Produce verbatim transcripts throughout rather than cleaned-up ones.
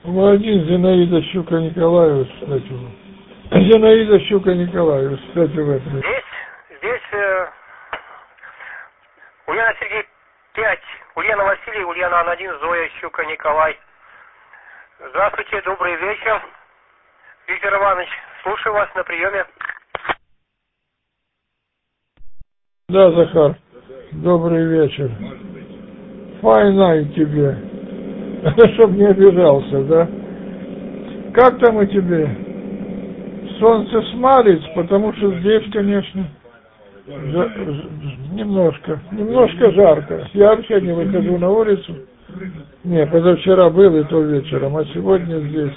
Один Зинаида Щука Николаевич, кстати. Зинаида Щука Николаевич, кстати, в этом. Здесь, здесь э, Ульяна Сергей пять, Ульяна Василий, Ульяна Анна один, Зоя Щука Николай. Здравствуйте, добрый вечер. Виктор Иванович, слушаю вас на приеме. Да, Захар, добрый вечер. Файна тебе. Чтоб не обижался, да? Как там у тебя? Солнце смалит, потому что здесь, конечно, жа- ж- немножко, немножко жарко. Я вообще не выхожу на улицу. Не, позавчера был и то вечером, а сегодня здесь.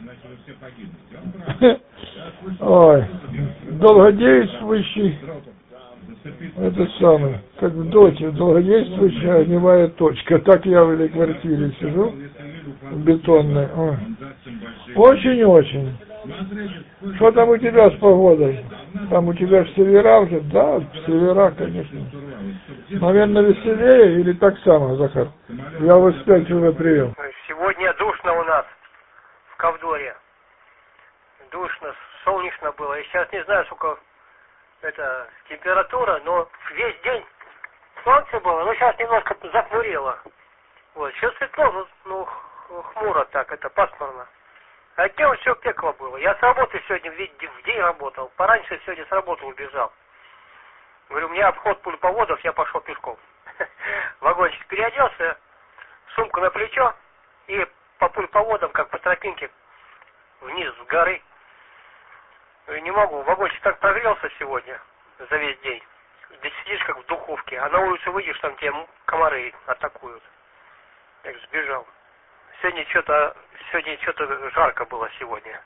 Ой, долгодействующий, это самое, как в доте, долгодействующая огневая точка. Так я в этой квартире сижу, в бетонной. Ой. Очень-очень. Что там у тебя с погодой? Там у тебя в севера уже? Да, в севера, конечно. Наверное, веселее или так само, Захар? Я вас пять уже прием. Сегодня душно у нас в Ковдоре. Душно, солнечно было. Я сейчас не знаю, сколько это температура, но весь день солнце было, но сейчас немножко захмурело. Вот, сейчас светло, ну, ну хмуро так, это пасмурно. А днем все пекло было. Я с работы сегодня в день работал. Пораньше сегодня с работы убежал. Говорю, у меня обход пульповодов, я пошел пешком. Вагончик переоделся, сумку на плечо и по пульповодам, как по тропинке, вниз с горы. Говорю, не могу, вагончик так прогрелся сегодня за весь день. Здесь сидишь как в духовке, а на улицу выйдешь, там тебе комары атакуют. Я сбежал. Сегодня что-то, сегодня что-то жарко было сегодня.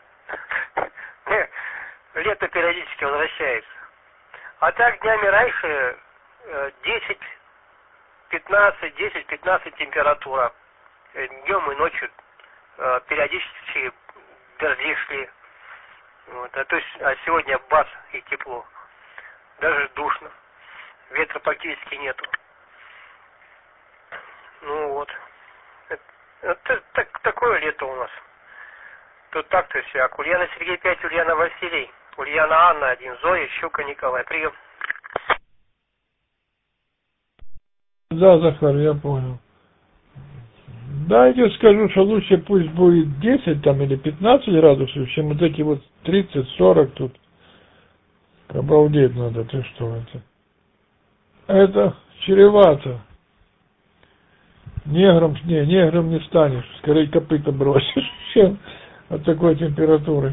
Лето периодически возвращается. А так днями раньше десять пятнадцать, десять пятнадцать температура. Днем и ночью периодически дожди шли. Вот. А, то есть, а сегодня бац и тепло. Даже душно. Ветра практически нету. Ну вот. Это, так, такое лето у нас. Тут так-то все. А Ульяна Сергей пять, Ульяна Василий, Ульяна Анна один, Зоя Щука Николай. Прием. Да, Захар, я понял. Дайте скажу, что лучше пусть будет десять там или пятнадцать градусов, чем вот эти вот тридцать-сорок тут. Обалдеть надо, ты что это? Это чревато. Негром, не, негром не станешь, скорее копыта бросишь, чем от такой температуры.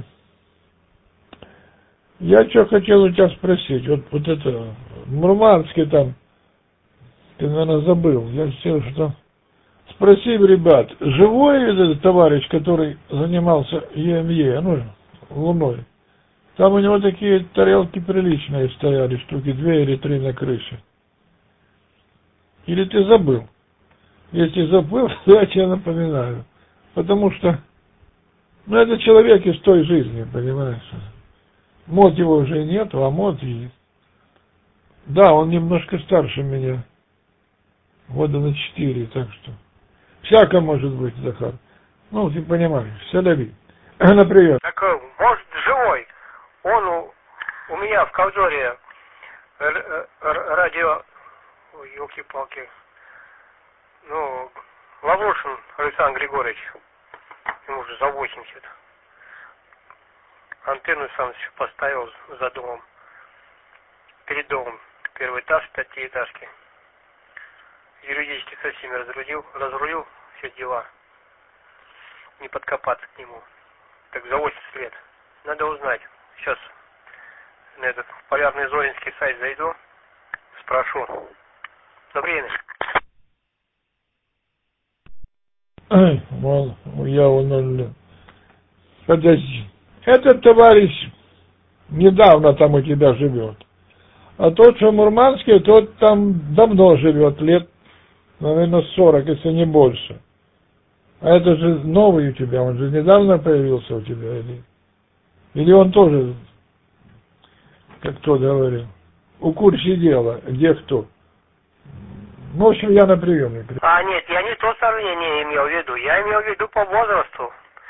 Я что хотел у тебя спросить, вот, вот это, в Мурманске там, ты, наверное, забыл, я хотел, что... Спроси, ребят, живой этот товарищ, который занимался ЕМЕ, ну, Луной, там у него такие тарелки приличные стояли, штуки две или три на крыше. Или ты забыл? Если забыл, то я тебе напоминаю. Потому что, ну, это человек из той жизни, понимаешь? Мод его уже нету, а мод есть. Да, он немножко старше меня. Года на четыре, так что. Всяко может быть, Захар. Ну, ты понимаешь, соляви. Например. Так, может, живой. Он у, у меня в Ковдоре радио... Ой, елки-палки. Ну, Лаврушин Александр Григорьевич, ему уже за восемьдесят. Антенну сам поставил за домом. Перед домом. Первый этаж, пятиэтажки. Юридически со всеми разрулил, разрулил все дела. Не подкопаться к нему. Так за восемьдесят лет. Надо узнать. Сейчас на этот полярный Зоринский сайт зайду. Спрошу. Добрый день. Ай, мол, я он... Подожди. Этот товарищ недавно там у тебя живет. А тот, что в Мурманске, тот там давно живет, лет, наверное, сорок, если не больше. А это же новый у тебя, он же недавно появился у тебя, или, или он тоже, как кто говорил, у курсе дела, где кто. Ну, в общем, я на приеме. А, нет, я не то сравнение имел в виду. Я имел в виду по возрасту.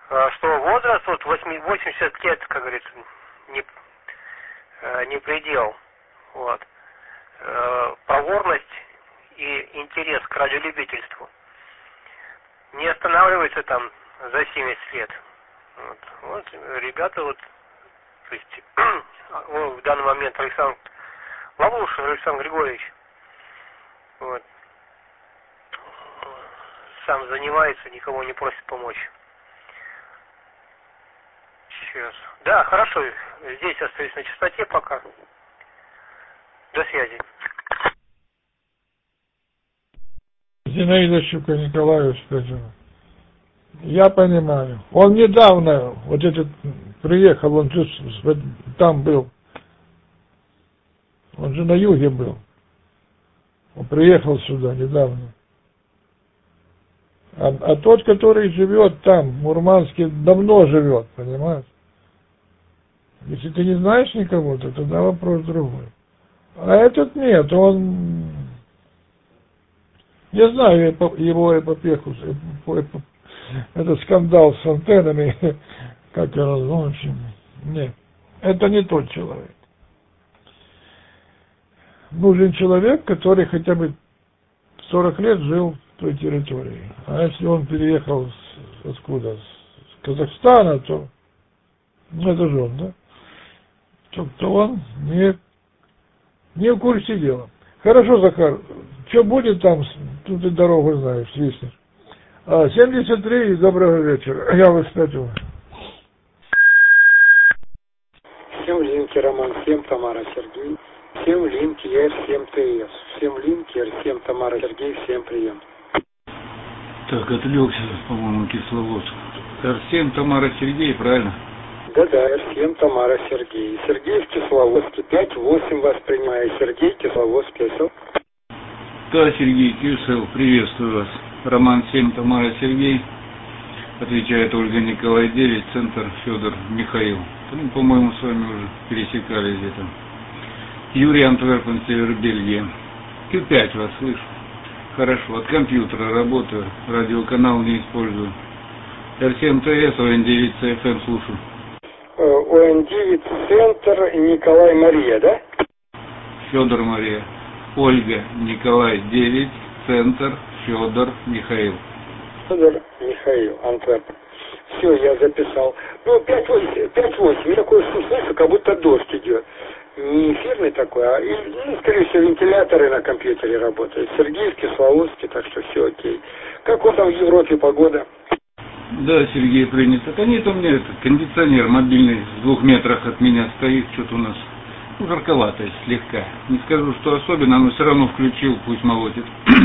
что возраст вот восемьдесят лет, как говорится, не, не предел. Вот. Проворность и интерес к радиолюбительству не останавливается там за семьдесят лет. Вот, вот ребята вот, то есть в данный момент Александр Лавушин Александр Григорьевич вот, сам занимается, никого не просит помочь. Сейчас. Да, хорошо, здесь остаюсь на частоте пока. До связи. Зинаида Щука Николаевич, я понимаю. Он недавно, вот этот, приехал, он же там был. Он же на юге был. Он приехал сюда недавно. А, а тот, который живет там, в Мурманске, давно живет, понимаешь? Если ты не знаешь никого, то тогда вопрос другой. А этот нет, он... Я знаю его эпопеху, этот скандал с антеннами, как он, в общем, нет, это не тот человек. Нужен человек, который хотя бы сорок лет жил в той территории. А если он переехал с, откуда, с Казахстана, то, ну это же он, да? То, то он не, не в курсе дела. Хорошо, Захар, что будет там, тут ты дорогу знаешь, свистнешь. А, семьдесят три, доброго вечера. Я вас спятил. Всем линки Роман семь, Тамара Сергей. Всем линки Р семь Т С. Всем линки Р семь, Тамара Сергей. Всем прием. Так, отвлекся, по-моему, Кисловодск. Р семь, Тамара Сергей, правильно? Да-да, Р семь, Тамара Сергей. Сергей в Кисловодске. пять восемь вас принимаю. Сергей, Кисловодск, Кисел. Да, Сергей, Кисел, приветствую вас. Роман семь, Тамара Сергей. Отвечает Ольга Николай девять, центр Федор Михаил. Ну, по-моему, с вами уже пересекались где-то. Юрий Антверпен, Север Бельгия. Q пять вас слышу. Хорошо, от компьютера работаю, радиоканал не использую. Р семь Т С, О Н девять С Ф М слушаю. О Н девять центр Николай Мария, да? Федор Мария. Ольга Николай девять, центр Федор Михаил. Федор Михаил, Антверпен. Все, я записал. Ну, пять восемь, я такой слышу, как будто дождь идет. Не эфирный такой, а, ну, скорее всего, вентиляторы на компьютере работают. Сергей в Кисловодске, так что все окей. Как у там в Европе погода? Да, Сергей, принято. Да нет, у меня этот кондиционер мобильный в двух метрах от меня стоит, что-то у нас ну, жарковато слегка. Не скажу, что особенно, но все равно включил, пусть молотит.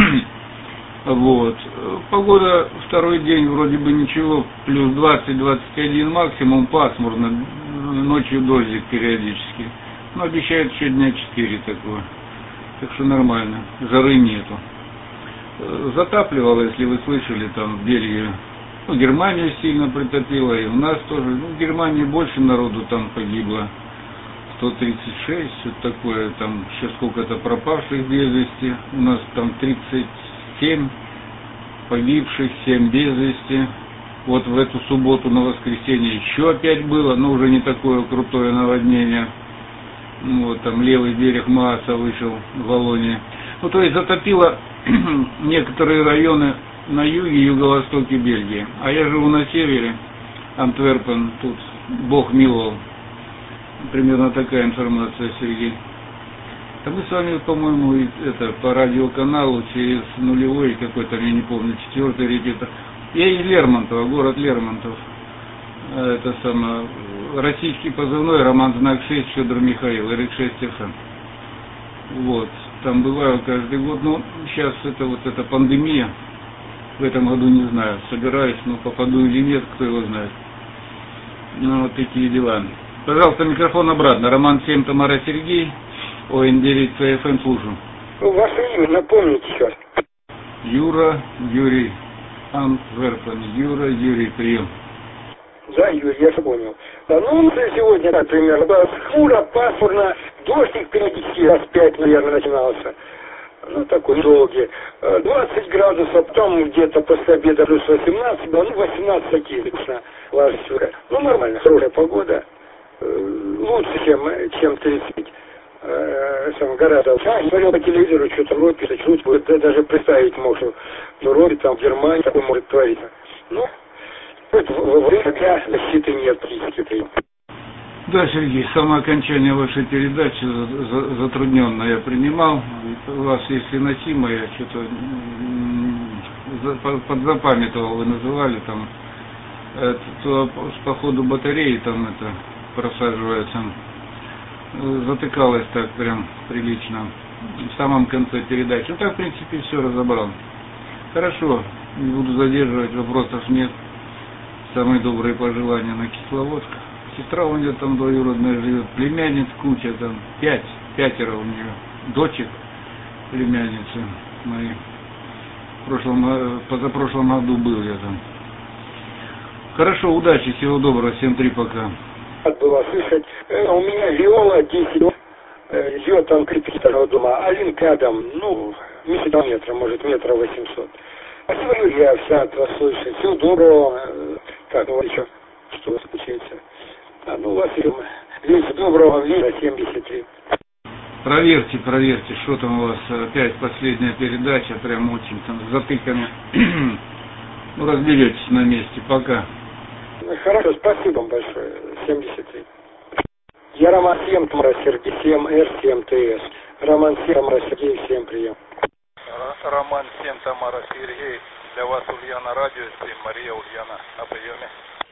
Вот. Погода второй день вроде бы ничего, плюс двадцать - двадцать один максимум, пасмурно, ночью дождик периодически. Но обещают еще дня четыре такое. Так что нормально, жары нету. Затапливало, если вы слышали, там в Бельгию. Ну, Германию сильно притопило, и у нас тоже. Ну, в Германии больше народу там погибло. сто тридцать шесть, что-то такое, там еще сколько-то пропавших без вести. У нас там тридцать семь погибших, семь без вести. Вот в эту субботу на воскресенье еще опять было, но уже не такое крутое наводнение. Вот там левый берег Мааса вышел в Валлонии. Ну, то есть затопило некоторые районы на юге и юго-востоке Бельгии. А я живу на севере, Антверпен, тут Бог миловал. Примерно такая информация, Сергей. А мы с вами, по-моему, это по радиоканалу через нулевой какой-то, я не помню, четвертый репетитор. Я из Лермонтова, город Лермонтов. Это самое, российский позывной, Роман знак шесть, Федор Михаил, Р шесть Ф М. Вот, там бываю каждый год, но сейчас это вот эта пандемия, в этом году не знаю, собираюсь, но попаду или нет, кто его знает. Ну, вот такие дела. Пожалуйста, микрофон обратно. Роман семь, Тамара Сергей, О Н девять С Ф М, слушаю. Ваше имя напомните сейчас. Юра, Юрий, Антверпен, Юра, Юрий, прием. Да, Юрий, я понял. Да, ну, сегодня, например, хмуро, пасмурно, дождик периодически раз пять, наверное, начинался. ну, такой долгий, двадцать градусов, потом где-то после обеда плюс восемнадцать, ну, восемнадцать отлично ложится. Ну, нормально, хорошая погода, лучше, чем, чем тридцать. Сам гораздо. Я смотрел по телевизору, что-то ропит, чуть будет, даже представить можно, что ропит там в Германии такое может твориться. Ну, это время для защиты нет практически. Да, Сергей, само окончание вашей передачи затрудненно я принимал. У вас есть Иносима, я что-то подзапамятовал, вы называли там, это, по ходу батареи там это просаживается. Затыкалось так прям прилично в самом конце передачи. Ну так, в принципе, все разобрал. Хорошо, не буду задерживать, вопросов нет. Самые добрые пожелания на Кисловодск. Сестра у нее там двоюродная живет, племянниц куча там, пять, пятеро у нее, дочек, племянницы мои. В прошлом, позапрошлом году был я там. Хорошо, удачи, всего доброго, всем три, пока. Было слышать, э, у меня Виола десять, э, живет там крепкого дома, а Линк рядом, ну, меньше метра, может, метра восемьсот. А сегодня я вся от вас слышать, всего доброго, э, как ну, еще, что у вас случается. А, ну, у вас весь доброго вечера, семьдесят три. Проверьте, проверьте, что там у вас опять последняя передача, прям очень там с затыками. Ну, разберетесь на месте, пока. Хорошо, спасибо вам большое. семьдесят три. Я Роман семь, Тамара Сергей, семь эр семь тэ эс. Роман семь, Тамара Сергей, всем прием. Роман семь, Тамара Сергей. Для вас Ульяна радио, Мария Ульяна на приеме.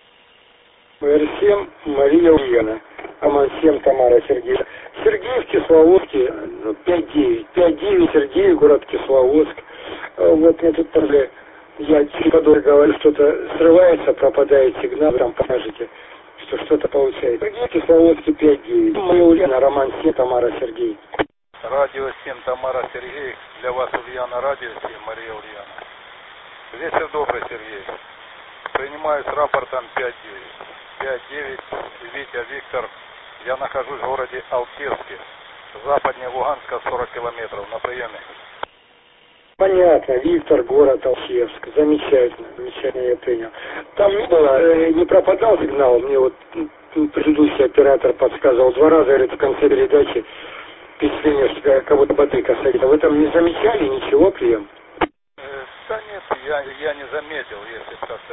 эр семь, Мария Ульяна. Роман семь, Тамара Сергей. Сергей в Кисловодске, ну, пять девять. пять девять, Сергей, город Кисловодск. Вот мне тут тоже... Я который говорю, что-то срывается, пропадает сигнал, там покажете, что что-то получается. Сергей Кисловодский пять девять. Мария Ульяна, Роман семь, Тамара Сергей. Радио семь, Тамара Сергей. Для вас Ульяна радио семь, Мария Ульяна. Вечер добрый, Сергей. Принимаю с рапортом пять девять. пять девять, Витя Виктор. Я нахожусь в городе Алкевске. Западнее Луганска, сорок километров. На приеме. Понятно, Виктор, город Алчевск. Замечательно, замечательно, я принял. Там не было, э, не пропадал сигнал, мне вот предыдущий оператор подсказывал два раза, говорит, в конце передачи впечатление, что кого-то батыка садит. А вы там не замечали ничего, прием? Э, да нет, я, я не заметил, если как-то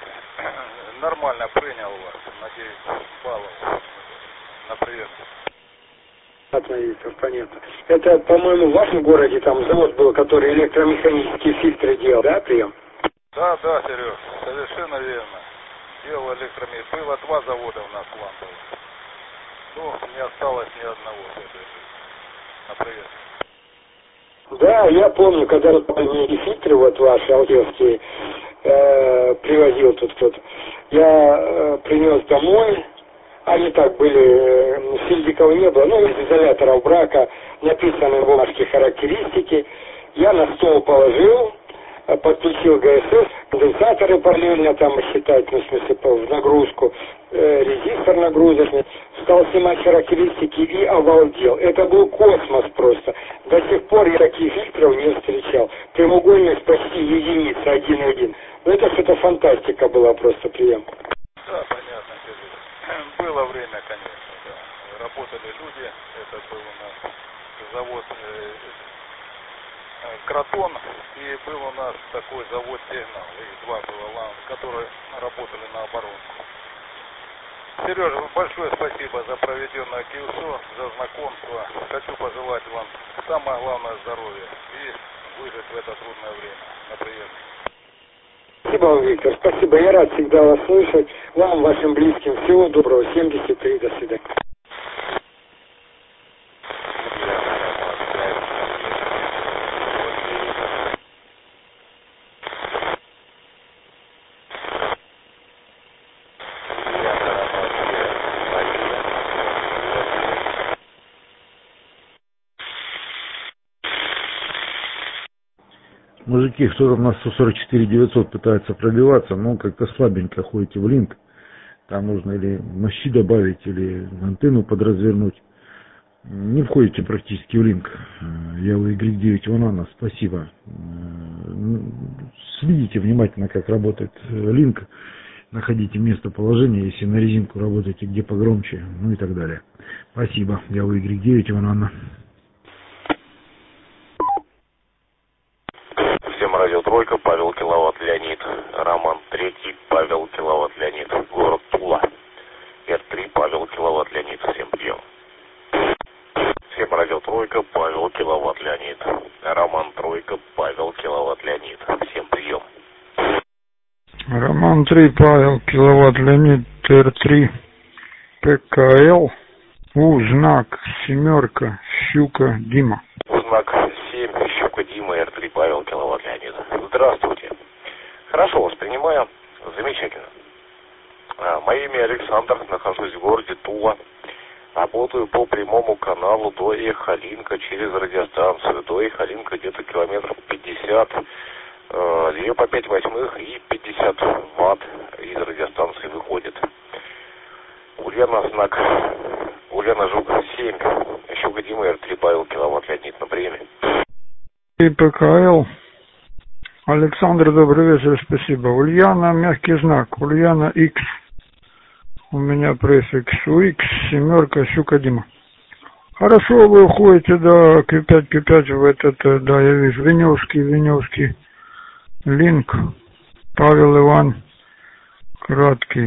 нормально принял вас, надеюсь, баллов на прием. Понятно, Виктор, понятно. Это, по-моему, в вашем городе там завод был, который электромеханические фильтры делал, да, прием? Да, да, Сереж, совершенно верно. Делал электромеханические. Было два завода у нас в Лампово. Ну, не осталось ни одного в этой жизни. На привет. Да, я помню, когда вот мне фильтры вот ваши алгевские э, привозил тут кто-то, я э, принес домой. Они так были, фильдиков не было, ну, из изоляторов брака написаны в бумажке характеристики. Я на стол положил, подключил гэ эс эс, конденсаторы параллельно там считать, ну, в смысле, в нагрузку, э, резистор нагрузочный, стал снимать характеристики и обалдел. Это был космос просто. До сих пор я таких фильтров не встречал. Прямоугольность почти единица, один-один. Ну, это что-то фантастика была просто, прием. Да, понятно, Сергей. Было время, конечно, да. Работали люди, это был у нас завод э, э, Кротон, и был у нас такой завод Сигнал, их два было, которые работали на оборонку. Сережа, большое спасибо за проведенное КИУСО, за знакомство. Хочу пожелать вам самое главное здоровья и выжить в это трудное время. На приеме. Спасибо вам, Виктор. Спасибо. Я рад всегда вас слышать. Вам, вашим близким, всего доброго. семьдесят три. До свидания. Мужики, кто там на сто сорок четыре девятьсот пытается пробиваться, ну, как-то слабенько ходите в линк. Там нужно или мощи добавить, или антенну подразвернуть. не входите практически в линк. Я у Y девять Ванана, спасибо. Следите внимательно, как работает линк. Находите местоположение, если на резинку работаете, где погромче, ну и так далее. Спасибо. Я у Y девять Ванана. Всем радио Тройка, Павел Киловатт Леонид. Роман Третий, Павел Киловатт Леонид. Город Тула. Эр три, Павел Киловатт Леонид. Всем прием. Всем радио Тройка, Павел Киловатт Леонид. Роман Тройка, Павел Киловатт Леонид. Всем прием. Роман три, Павел Киловатт Леонид. Эр три, ПКЛ. У, знак, семерка, Щука, Дима. Знак семь, Щука, Дима, Эр три, Павел Киловатт Леонид. Здравствуйте. Хорошо воспринимаю. Замечательно. Мое имя Александр, нахожусь в городе Тула. Работаю по прямому каналу до Эхолинка через радиостанцию. До Эхолинка где-то километров пятьдесят. Ее по пять восьмых и пятьдесят ватт из радиостанции выходит. Ульяна знак. Ульяна Жук семь. Щука Дима, Эр три, Павел Киловатт Леонид на приеме. И ПКЛ. Александр, добрый вечер, спасибо. Ульяна, мягкий знак. Ульяна X. У меня префикс у X, семерка, Щука Дима. Хорошо, вы уходите, да, Q пять, Q пять в этот, да, я вижу, Веневский, Веневский, линк, Павел Иван, краткий.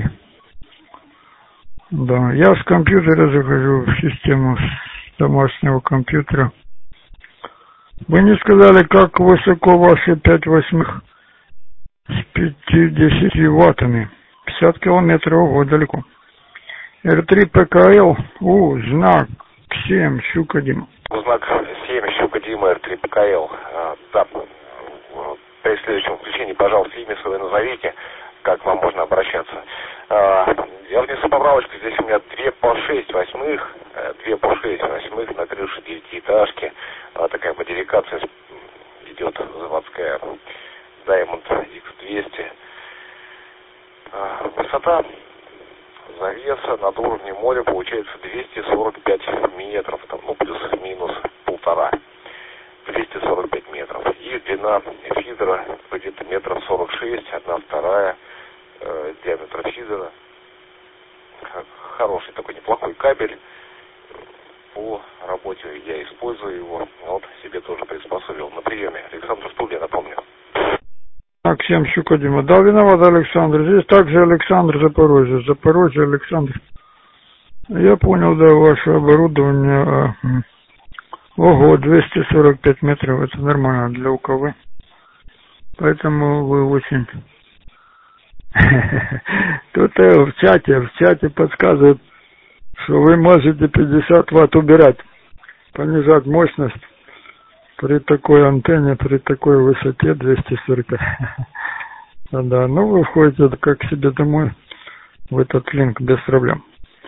Да, я с компьютера захожу в систему с домашнего компьютера. Вы не сказали, как высоко ваши пять восьмых с пятьдесят ваттами. пятьдесят километров, ого, далеко. Эр три ПКЛ, У, знак семь, Щука Дима. Знак семь, Щука Дима, Эр три ПКЛ. А, да, при следующем включении, пожалуйста, имя свое назовите, как вам можно обращаться. А, я внесу поправочку, здесь у меня две по шесть восьмых, две по шесть восьмых на крыше девятиэтажки. А, такая модификация идет заводская Diamond икс двести. А, высота завеса над уровнем моря получается двести сорок пять метров, там, ну плюс-минус полтора, двести сорок пять метров. И длина фидера где-то метров сорок шесть, одна вторая э, диаметра фидера. Хороший такой неплохой кабель. По работе я использую его, вот себе тоже приспособил на приеме. Александр Стулья, напомню. Так, семь, Щука Дима. Да, виноват Александр. Здесь также Александр, Запорожье. Запорожье, Александр. Я понял, да, ваше оборудование. Ого, двести сорок пять метров. Это нормально для УКВ. Поэтому вы очень... Тут в чате, в чате подсказывают, что вы можете пятьдесят ватт убирать. Понижать мощность. При такой антенне, при такой высоте двести сорок пять. Да, ну вы входите как к себе домой в этот линк без проблем.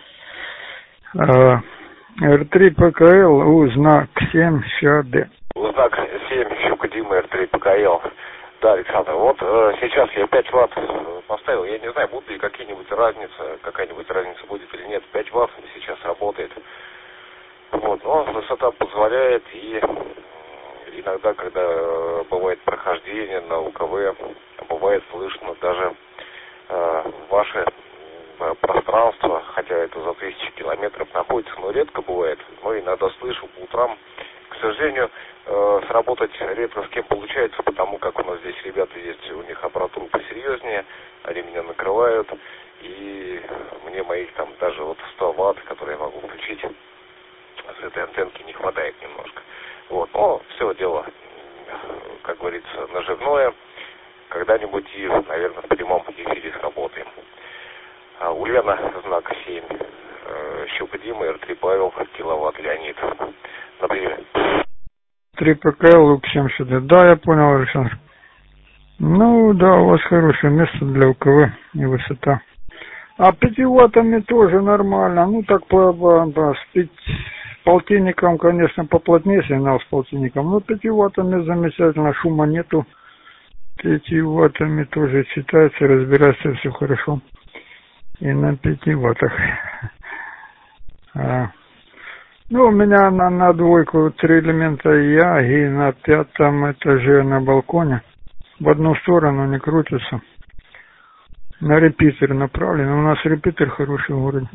Эр три ПКЛ, У, знак семь, ЩД. Знак семь, Щука Дима, Эр три ПКЛ. Да, Александр, вот э, сейчас я пять ватт поставил, я не знаю, будут ли какие-нибудь разницы, какая-нибудь разница будет или нет. пять ватт сейчас работает. Вот, но высота позволяет, и иногда, когда бывает прохождение на УКВ, бывает слышно даже э, ваше э, пространство, хотя это за тысячи километров находится, но редко бывает, но иногда слышу по утрам. К сожалению, э, сработать редко с кем получается, потому как у нас здесь ребята есть, у них аппаратура посерьезнее, они меня накрывают, и мне моих там даже вот сто ватт, которые я могу включить, с этой антенки не хватает немножко. Вот, но все дело, как говорится, наживное. Когда-нибудь и, наверное, в прямом эфире сработаем. А, Ульяна, знак семь. Э, Щука Дима, Эр три Павел, Киловатт Леонид. На приеме. три ПКЛ, Лук семь сюда. Да, я понял, Александр. Ну, да, у вас хорошее место для УКВ и высота. А пяти ваттами тоже нормально. Ну, так по, по, по с, пять, с полтинником, конечно, поплотнее сигнал с полтинником. Но пяти ваттами замечательно, шума нету. пяти ваттами тоже читается, разбирается все хорошо. И на пяти ваттах. А, Ну, у меня на, на двойку три элемента я, и на пятом этаже на балконе. В одну сторону не крутится. На репитер направлен. У нас репитер хороший в городе.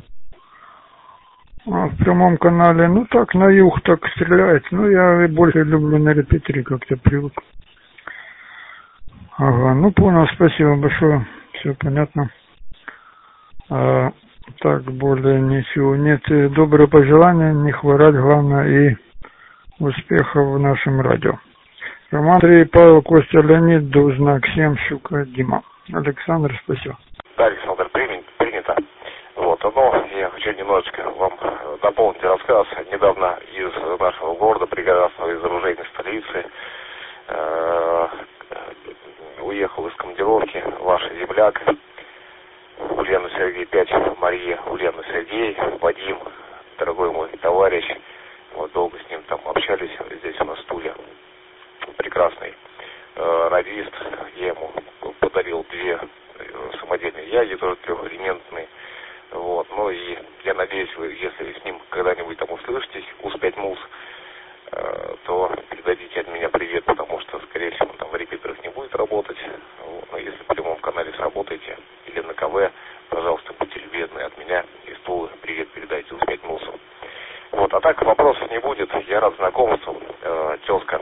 А в прямом канале, ну так, на юг так стреляет. Ну, я больше люблю на репитере, как-то привык. Ага, ну понял, спасибо большое. Все понятно. А, так, более ничего нет. Добрые пожелания, не хворать, главное, и успехов в нашем радио. Роман Андрей, Павел, Костя, Леонид, Дузнак, Семь, Щука, Дима. Александр, спасибо. Да, Александр, принято. Вот, но я хочу немножечко вам дополнить рассказ. Недавно из нашего города, прекрасного, из оружейной столицы, э, уехал из командировки ваш земляк Ульяна Сергей пять, Мария Ульяна Сергей, Вадим, дорогой мой товарищ. Вот долго с ним там общались здесь у нас в Туле. Прекрасный э, радист. Я ему подарил две самодельные яги, тоже трехэлементные. Вот, ну и я надеюсь, вы, если вы с ним когда-нибудь там услышитесь, УЗ пять МУЗ, э, то передадите от меня привет, потому что, скорее всего, он там в репитерах не будет работать. Вот, но если в прямом канале сработаете или на КВ, пожалуйста, будьте любезны от меня из Тулы привет передайте УЗ пять МУЗ. Вот, а так вопросов не будет. Я рад знакомству, э, тезка.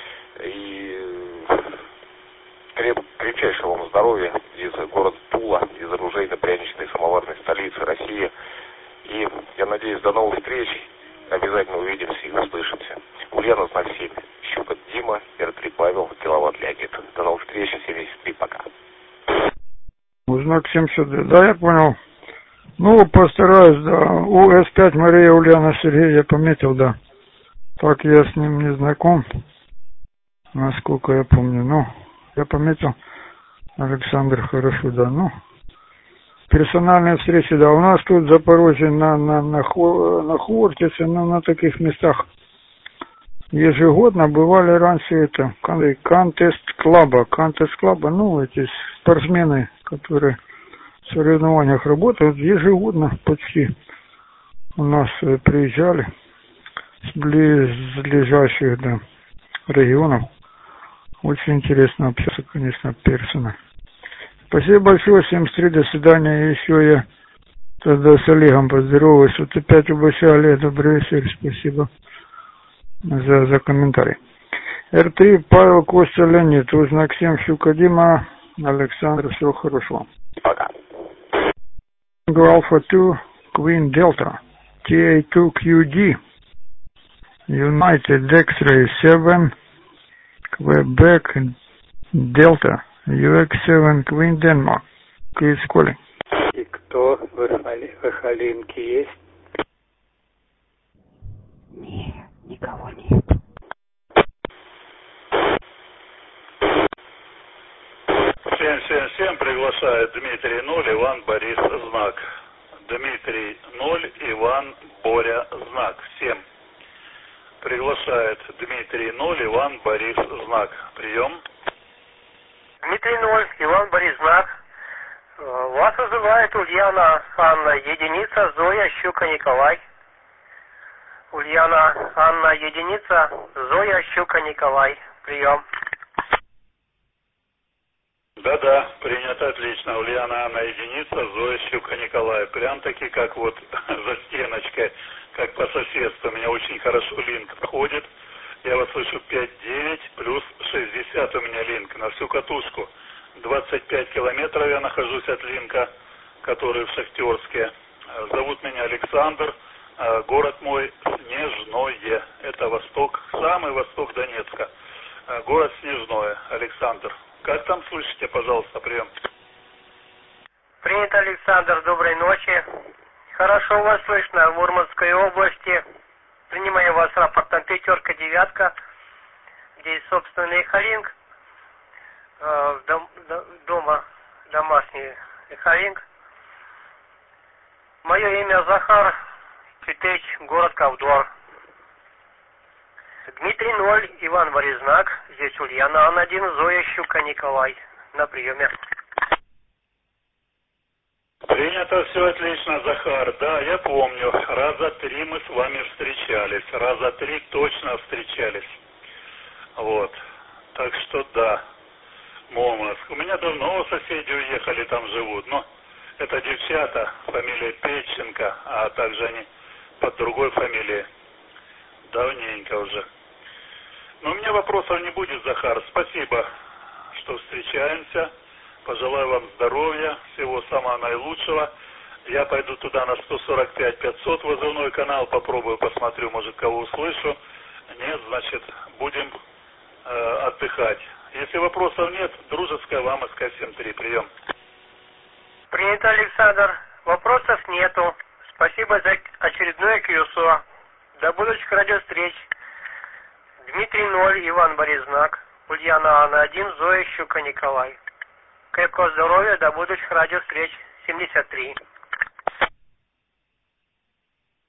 И креп, крепчайшего вам здоровья из города Тула, из оружейно-пряничной самоварной столицы России. И я надеюсь, до новых встреч. Обязательно увидимся и услышимся. Ульяна, знак семь. Щука Дима, Эр три Павел, киловатт Леонид. До новых встреч, семьдесят три, пока. Знак семь сюда. Да, я понял. Ну, постараюсь, да. У С пять Мария Ульяна Сергей, я пометил, да. Так, я с ним не знаком, насколько я помню. Ну, я пометил. Александр, хорошо, да. Ну, персональные встречи, да. У нас тут в Запорожье на, на, на, Хо, на Хортице, ну, на таких местах ежегодно бывали раньше это, контест клаба, контест клаба, ну, эти спортсмены, которые в соревнованиях работают, ежегодно почти у нас приезжали с близлежащих, да, регионов. Очень интересно общаться, конечно, персонально. Спасибо большое, семьдесят три, до свидания. Еще я тогда с Олегом поздороваюсь. Вот опять у Бася Олег, добрый вечер, спасибо за, за комментарий. Эр три, Павел, Костя, Леонид, Узнак семь, Щука Дима, Александр, всего хорошего. Пока. Alpha two, Queen Delta, T A two Q D, United X-Ray seven, Quebec Delta, U X seven, Queen Denmark. Please calling. И кто в Эхалинке есть? Нет, никого нет. семь семь семь приглашает Дмитрий ноль, Иван Борис знак. Дмитрий ноль, Иван Боря знак. Всем. Приглашает Дмитрий ноль, Иван Борис знак. Прием. Дмитрий ноль, Иван Борис знак. Вас вызывает Ульяна Анна, единица, Зоя, Щука, Николай. Ульяна Анна, единица, Зоя, Щука, Николай. Прием. Да-да, принято, отлично. Ульяна Анна, единица, Зоя, Щука, Николай. Прям таки, как вот за стеночкой, как по соседству. У меня очень хорошо линк проходит. Я вас слышу пять девять плюс шестьдесят у меня линк на всю катушку. двадцать пять километров я нахожусь от линка, который в Шахтерске. Зовут меня Александр. Город мой Снежное. Это восток, самый восток Донецка. Город Снежное. Александр. Как там слышите, пожалуйста, прием. Принято, Александр, доброй ночи. Хорошо вас слышно в Мурманской области. Принимаю вас рапорт на пятерка, девятка. Здесь собственный Эхалинк. Э, дом, дома домашний Эхалинк. Мое имя Захар Китеч, город Ковдор. Дмитрий ноль, Иван Боризнак. Здесь Ульяна Ан один, Зоя, Щука, Николай. На приеме. Принято. Это все отлично, Захар. Да, я помню. Раза три мы с вами встречались. Раза три точно встречались. Вот. Так что да. Мурманск. У меня давно соседи уехали, там живут. Но это девчата, фамилия Петченко, а также они под другой фамилией. Давненько уже. Но у меня вопросов не будет, Захар. Спасибо, что встречаемся. Пожелаю вам здоровья, всего самого наилучшего. Я пойду туда на сто сорок пять пятьсот вызывной канал, попробую, посмотрю, может, кого услышу. Нет, значит, будем э, отдыхать. Если вопросов нет, дружеская вам эс ка семь три. Прием. Принято, Александр. Вопросов нету. Спасибо за очередное КЮСО. До будущих радиовстреч. Дмитрий ноль, Иван Боризнак, Ульяна Анна один, Зоя Щука Николай. Крепкого здоровья, до будущих радиовстреч. семьдесят три.